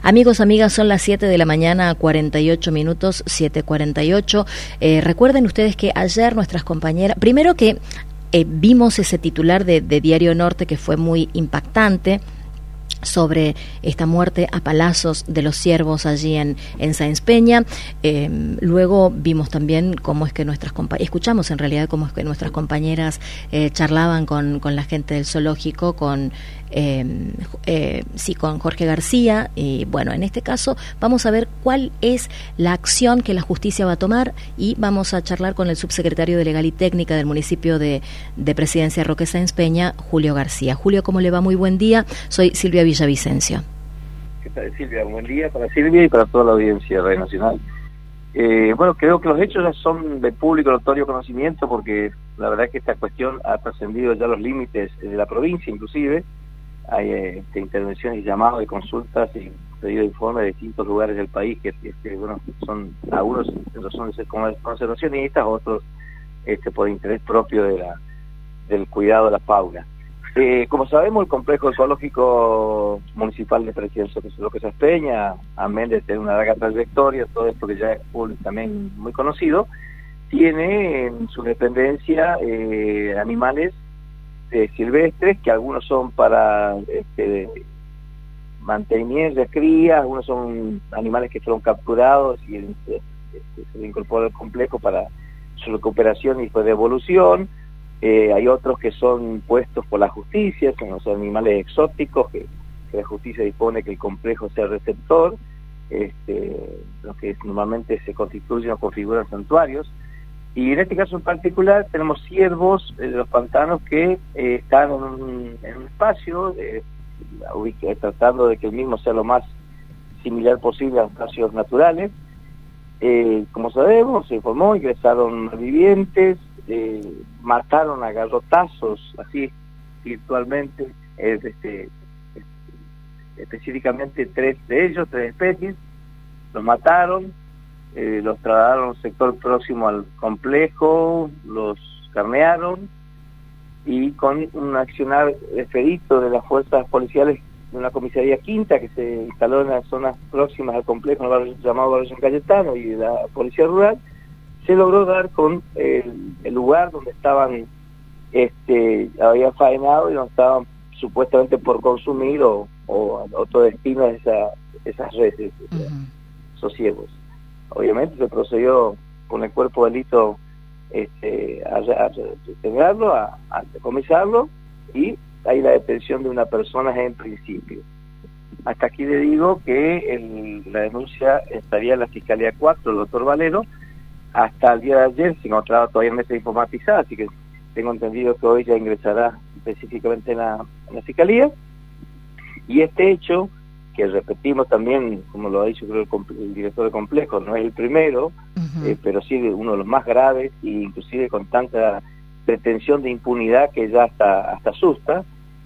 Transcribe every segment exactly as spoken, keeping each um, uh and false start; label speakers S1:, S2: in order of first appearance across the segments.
S1: Amigos, amigas, son las siete de la mañana, cuarenta y ocho minutos, siete cuarenta y ocho. Eh, recuerden ustedes que ayer nuestras compañeras, primero que eh, vimos ese titular de, de Diario Norte que fue muy impactante, sobre esta muerte a palazos de los ciervos allí en, en Sáenz Peña. Eh, luego vimos también cómo es que nuestras compañeras, escuchamos en realidad cómo es que nuestras compañeras eh, charlaban con, con la gente del zoológico, con eh, eh, sí, con Jorge García, y bueno, en este caso vamos a ver cuál es la acción que la justicia va a tomar, y vamos a charlar con el subsecretario de Legal y Técnica del municipio de, de Presidencia Roque Sáenz Peña, Julio García. Julio, ¿cómo le va? Muy buen día. Soy Silvia Villavicencio.
S2: ¿Qué tal, Silvia? Buen día para Silvia y para toda la audiencia de Radio Nacional. Eh, bueno, creo que los hechos ya son de público notorio conocimiento, porque la verdad es que esta cuestión ha trascendido ya los límites de la provincia, inclusive. Hay eh, este, intervenciones y llamados de consultas y pedido de informes de distintos lugares del país que, que bueno, son algunos son de ser conservacionistas, otros este, por interés propio de la, del cuidado de la fauna. Eh, como sabemos, el complejo zoológico municipal de Presidencia Roque Sáenz Peña, amén de tener una larga trayectoria, todo esto que ya es público, también muy conocido, tiene en su dependencia eh, animales eh, silvestres, que algunos son para este, mantenimiento de cría, algunos son animales que fueron capturados y este, se le incorpora al complejo para su recuperación y su devolución. Eh, hay otros que son puestos por la justicia, son los animales exóticos, que, que la justicia dispone que el complejo sea receptor, este, los que normalmente se constituyen o configuran santuarios. Y en este caso en particular tenemos ciervos eh, de los pantanos que eh, están en un, en un espacio, eh, tratando de que el mismo sea lo más similar posible a espacios naturales. Eh, como sabemos, se informó, ingresaron vivientes, Eh, mataron a garrotazos, así virtualmente, eh, este, específicamente tres de ellos, tres especies, los mataron, eh, los trasladaron a un sector próximo al complejo, los carnearon, y con un accionar expedito de las fuerzas policiales de una comisaría quinta que se instaló en las zonas próximas al complejo, en el barrio, llamado Barrio San Cayetano, y de la Policía Rural, se logró dar con el, el lugar donde estaban, este, había faenado y donde estaban supuestamente por consumir o, o otro destino de esa, esas reses, uh-huh. esos ciervos. Obviamente se procedió con el cuerpo delito este, a, a detenerlo, a, a decomisarlo, y hay la detención de una persona en principio. Hasta aquí le digo que el, la denuncia estaría en la Fiscalía cuatro, el doctor Valero, hasta el día de ayer se encontraba todavía en mesa informatizada, así que tengo entendido que hoy ya ingresará específicamente en la, en la Fiscalía. Y este hecho, que repetimos también, como lo ha dicho creo el, el director del complejo, no es el primero, uh-huh. eh, pero sí uno de los más graves, e inclusive con tanta pretensión de impunidad que ya hasta, hasta asusta,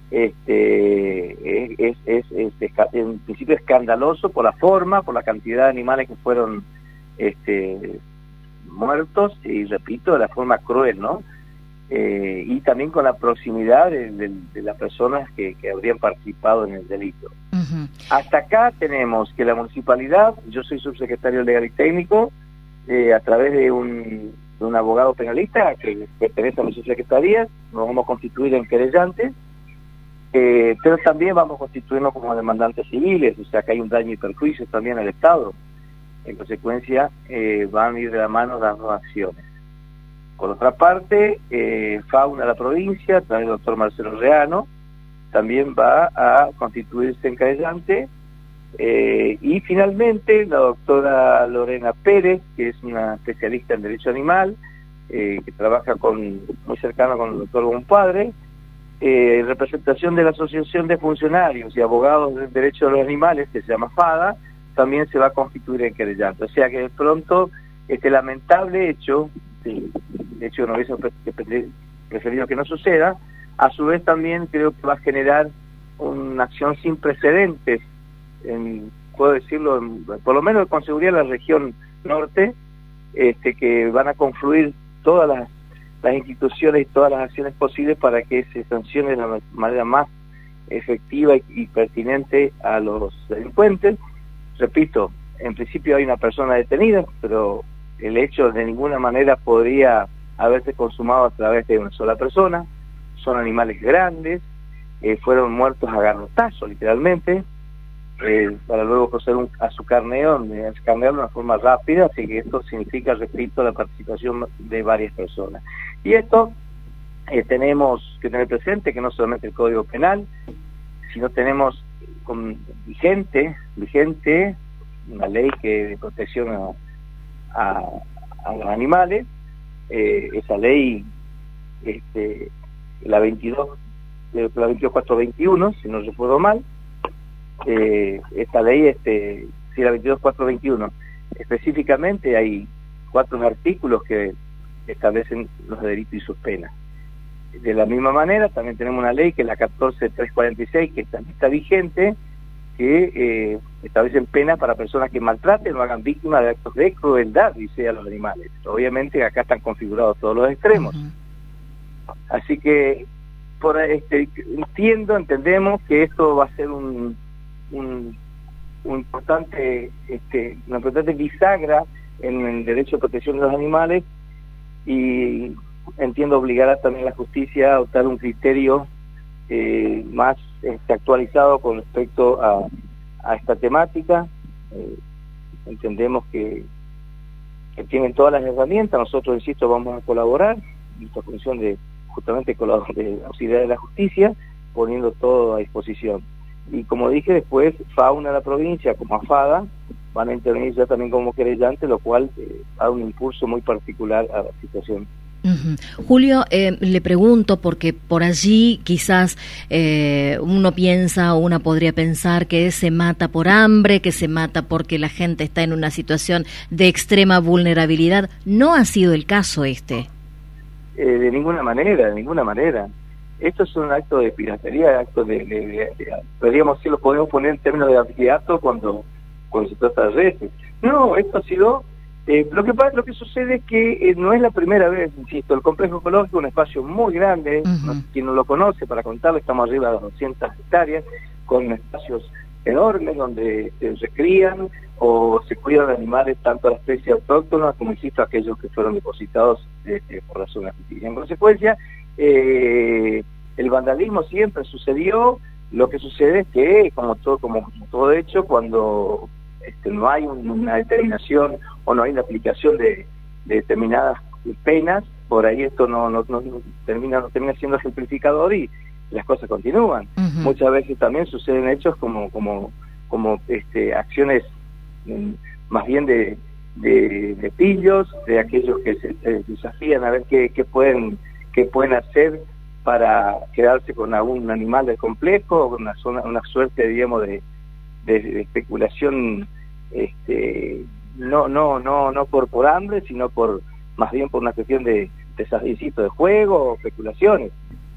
S2: este, es, es, es, es en principio escandaloso por la forma, por la cantidad de animales que fueron este muertos, y repito, de la forma cruel, ¿no? Eh, y también con la proximidad de, de, de las personas que, que habrían participado en el delito. Uh-huh. Hasta acá tenemos que la municipalidad, yo soy subsecretario Legal y Técnico, eh, a través de un, de un abogado penalista que pertenece a la subsecretaría, nos vamos a constituir en querellantes, eh, pero también vamos a constituirnos como demandantes civiles, o sea que hay un daño y perjuicio también al Estado. En consecuencia, eh, van a ir de la mano las dos acciones. Por otra parte, eh, Fauna de la provincia, a través del doctor Marcelo Reano, también va a constituirse en querellante. Eh, y finalmente, la doctora Lorena Pérez, que es una especialista en derecho animal, eh, que trabaja con muy cercano con el doctor Bonpadre, eh, en representación de la Asociación de Funcionarios y Abogados del Derecho de los Animales, que se llama FADA, también se va a constituir en querellante. O sea que de pronto este lamentable hecho, sí, de hecho no hubiese preferido que no suceda, a su vez también creo que va a generar una acción sin precedentes, en, puedo decirlo, en, por lo menos con seguridad en la región norte, este, que van a confluir todas las, las instituciones y todas las acciones posibles para que se sancione de la manera más efectiva y, y pertinente a los delincuentes. repito, en principio hay una persona detenida, pero el hecho de ninguna manera podría haberse consumado a través de una sola persona. Son animales grandes, eh, fueron muertos a garrotazo, literalmente, eh, para luego proceder un, a su carneo, a su carneo de una forma rápida, así que esto significa, repito, la participación de varias personas. Y esto eh, tenemos que tener presente que no solamente el Código Penal, sino tenemos con, vigente, vigente una ley que de protección a, a, a los animales, eh, esa ley, este, la veintidós, la veintidós cuatrocientos veintiuno, si no recuerdo mal, eh, esta ley, este, sí, la veintidós cuatrocientos veintiuno, específicamente hay cuatro artículos que establecen los delitos y sus penas. De la misma manera, también tenemos una ley que es la catorce mil trescientos cuarenta y seis, que también está vigente, que eh, establecen penas para personas que maltraten o hagan víctimas de actos de crueldad, dice, a los animales. Obviamente acá están configurados todos los extremos. Uh-huh. Así que por este entiendo, entendemos que esto va a ser un, un, un importante, este, una importante bisagra en el derecho de protección de los animales, y entiendo obligará también a la justicia a adoptar un criterio eh, más este, actualizado con respecto a, a esta temática. Eh, entendemos que, que tienen todas las herramientas. Nosotros, insisto, vamos a colaborar en esta función de justamente de auxiliar de la justicia, poniendo todo a disposición. Y como dije, después Fauna de la provincia, como AFADA, van a intervenir ya también como querellantes, lo cual eh, da un impulso muy particular a la situación.
S1: Uh-huh. Julio, eh, le pregunto porque por allí quizás eh, uno piensa o una podría pensar que se mata por hambre, que se mata porque la gente está en una situación de extrema vulnerabilidad. No ha sido el caso este.
S2: Eh, de ninguna manera, de ninguna manera. Esto es un acto de piratería, acto de, de, de, de podríamos sí lo podemos poner en términos de asesinato cuando cuando se trata de redes. No, esto ha sido Eh, lo que pasa, lo que sucede es que eh, no es la primera vez, insisto, el complejo ecológico es un espacio muy grande. Uh-huh. No, quien no lo conoce, para contarlo, estamos arriba de las doscientas hectáreas, con espacios enormes donde se recrían o se cuidan de animales, tanto a la especie autóctona como, insisto, aquellos que fueron depositados eh, eh, por razón de justicia. En consecuencia, eh, el vandalismo siempre sucedió. Lo que sucede es que, como todo, como todo hecho, cuando Este, no hay un, una determinación o no hay una aplicación de, de determinadas penas, por ahí esto no, no, no, no termina no termina siendo ejemplificador y las cosas continúan. Uh-huh. Muchas veces también suceden hechos como como como este acciones mm, más bien de, de, de pillos, de aquellos que se, se desafían a ver qué, qué pueden qué pueden hacer para quedarse con algún animal del complejo, una, zona, una suerte, digamos, de, de, de especulación. Este, no no no no por por hambre, sino por más bien por una cuestión de desafío de juego o especulaciones,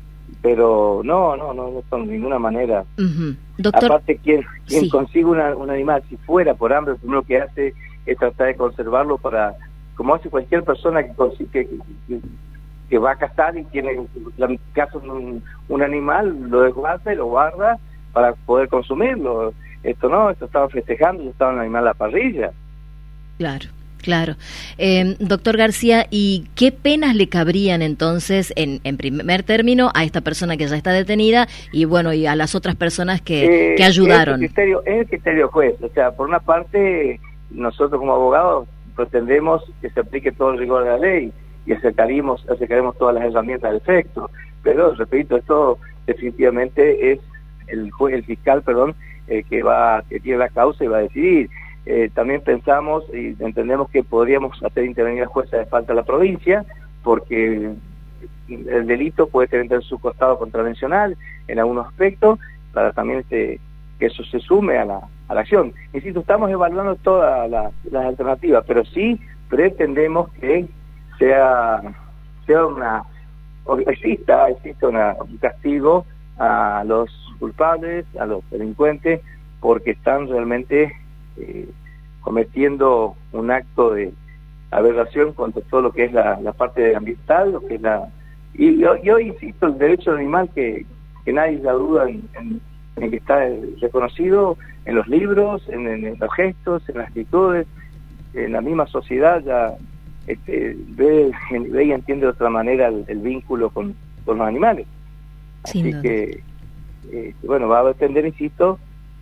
S2: pero no no no no son de ninguna manera. Uh-huh. Doctor, aparte quien quien sí. consigue una, un animal, si fuera por hambre, lo primero que hace es tratar de conservarlo para, como hace cualquier persona que consigue que, que, que va a cazar y tiene en caso de un, un animal, lo desguaza y lo guarda para poder consumirlo. Esto no, esto estaba festejando, estaba un animal a la parrilla.
S1: Claro, claro. Eh, doctor García, ¿y qué penas le cabrían entonces, en, en primer término, a esta persona que ya está detenida y bueno, y a las otras personas que, eh, que ayudaron?
S2: Es el criterio, es el criterio juez. O sea, por una parte, nosotros como abogados pretendemos que se aplique todo el rigor de la ley y acercaremos, acercaremos todas las herramientas al efecto. Pero, repito, esto definitivamente es el juez, el fiscal, perdón, Eh, que va que tiene la causa y va a decidir. Eh, también pensamos y entendemos que podríamos hacer intervenir a la jueza de falta a la provincia, porque el delito puede tener su costado contravencional en algunos aspectos, para también este, que eso se sume a la, a la acción. Insisto, estamos evaluando todas las, las alternativas, pero sí pretendemos que sea, sea una, exista, exista una, un castigo a los culpables, a los delincuentes, porque están realmente eh, cometiendo un acto de aberración contra todo lo que es la, la parte ambiental, lo que es la y yo, yo insisto, el derecho animal que, que nadie la duda en, en, en que está reconocido en los libros, en, en los gestos, en las actitudes, en la misma sociedad ya este, ve, ve y entiende de otra manera el, el vínculo con, con los animales. Así
S1: Sin duda.
S2: que, eh, bueno, va a depender, insisto,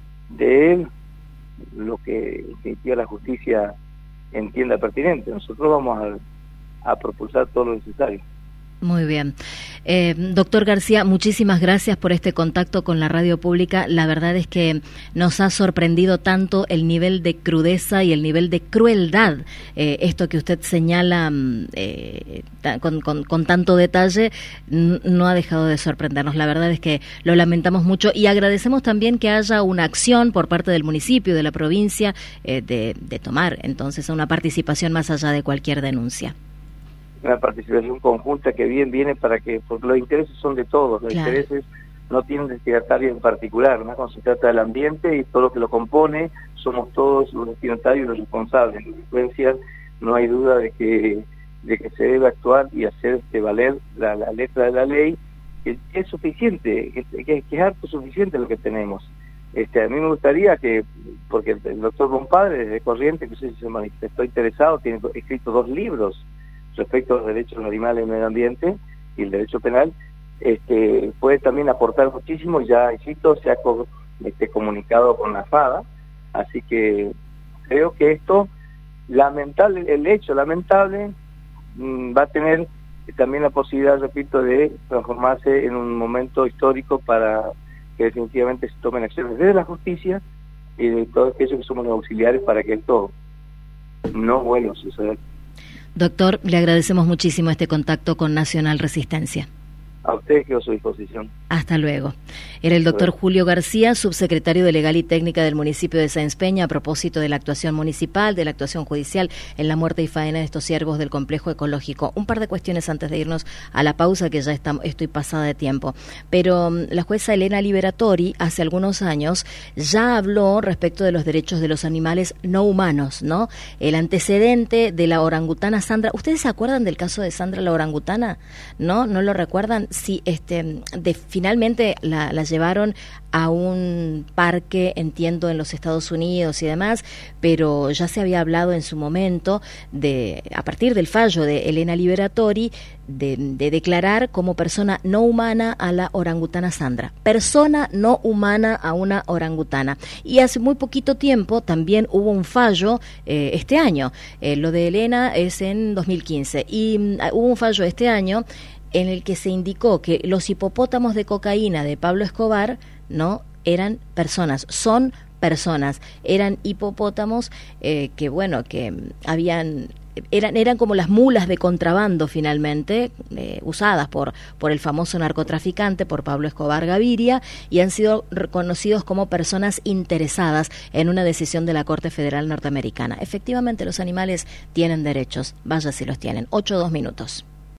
S2: de lo que en definitiva la justicia entienda pertinente. Nosotros vamos a, a propulsar todo lo necesario.
S1: Muy bien. Eh, doctor García, muchísimas gracias por este contacto con la radio pública. La verdad es que nos ha sorprendido tanto el nivel de crudeza y el nivel de crueldad. Eh, esto que usted señala eh, con, con, con tanto detalle no ha dejado de sorprendernos. La verdad es que lo lamentamos mucho y agradecemos también que haya una acción por parte del municipio, de la provincia, eh, de, de tomar entonces una participación más allá de cualquier denuncia.
S2: Una participación conjunta que bien viene para que, porque los intereses son de todos, los claro. intereses no tienen destinatario en particular, ¿no? Cuando se trata del ambiente y todo lo que lo compone, somos todos los destinatarios y los responsables. En consecuencia, no hay duda de que de que se debe actuar y hacer este, valer la, la letra de la ley, que, que es suficiente, que, que, que es harto suficiente lo que tenemos. Este, a mí me gustaría que, porque el, el doctor Bompadre, desde Corrientes, que sé si se manifestó interesado, tiene escrito dos libros respecto a los derechos de los animales y el medio ambiente y el derecho penal, este, puede también aportar muchísimo. Ya, insisto, se ha co este, comunicado con la FADA, así que creo que esto, lamentable, el hecho lamentable, mmm, va a tener también la posibilidad, repito, de transformarse en un momento histórico para que definitivamente se tomen acciones desde la justicia y de todos aquellos que somos los auxiliares para que esto no vuelva a suceder.
S1: Doctor, le agradecemos muchísimo este contacto con Nacional Resistencia.
S2: A ustedes quedo a su disposición.
S1: Hasta luego. Era el doctor Julio García, subsecretario de Legal y Técnica del municipio de Sáenz Peña, a propósito de la actuación municipal, de la actuación judicial en la muerte y faena de estos ciervos del complejo ecológico. Un par de cuestiones antes de irnos a la pausa, que ya está, estoy pasada de tiempo. Pero um, la jueza Elena Liberatori, hace algunos años, ya habló respecto de los derechos de los animales no humanos, ¿no? El antecedente de la orangutana Sandra. ¿Ustedes se acuerdan del caso de Sandra la orangutana? ¿No? ¿No lo recuerdan? Sí, este, de, finalmente la, la llevaron a un parque, entiendo, en los Estados Unidos y demás, pero ya se había hablado en su momento, de a partir del fallo de Elena Liberatori, de, de declarar como persona no humana a la orangutana Sandra. Persona no humana a una orangutana. Y hace muy poquito tiempo también hubo un fallo, eh, este año, eh, lo de Elena es en dos mil quince, y um, hubo un fallo este año en el que se indicó que los hipopótamos de cocaína de Pablo Escobar no eran personas, son personas, eran hipopótamos eh, que bueno, que habían eran eran como las mulas de contrabando finalmente, eh, usadas por por el famoso narcotraficante, por Pablo Escobar Gaviria, y han sido reconocidos como personas interesadas en una decisión de la Corte Federal Norteamericana. Efectivamente, los animales tienen derechos, vaya si los tienen. Ocho, dos minutos.